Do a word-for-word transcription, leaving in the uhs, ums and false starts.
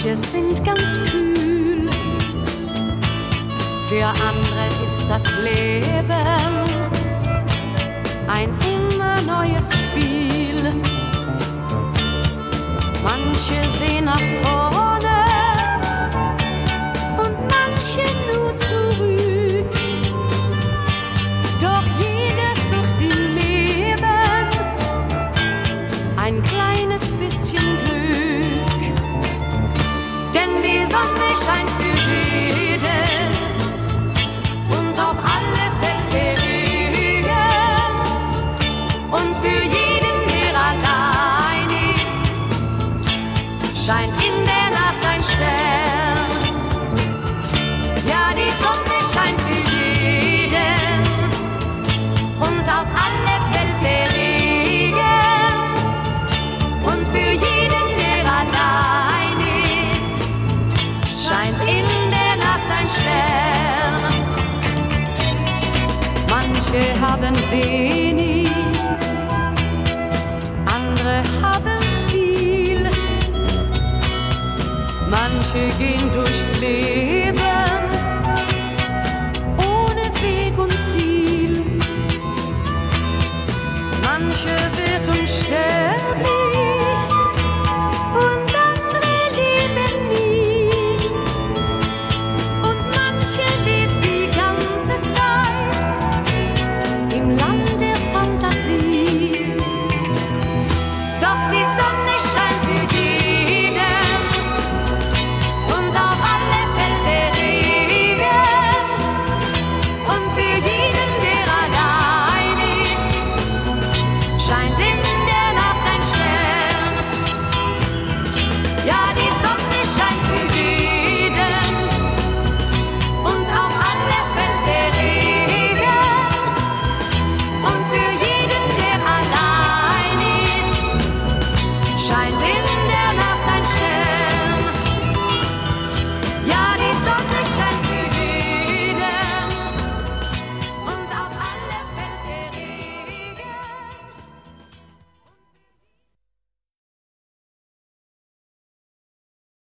manche sind ganz kühl. Für andere ist das Leben ein immer neues Spiel. Manche sehen nach vorne und manche nur zurück. Doch jeder sucht im Leben ein kleines bisschen Glück. Denn die Sonne scheint für jeden und auf alle Fälle Regen. Und für jeden, der allein ist, scheint in der Nacht ein Stern. Ja, die Sonne scheint für jeden und auf alle fällt der Regen. Und für jeden, der allein ist, scheint in der Nacht ein Stern. Manche haben wenig, andere haben viel. Manche gehen durchs Leben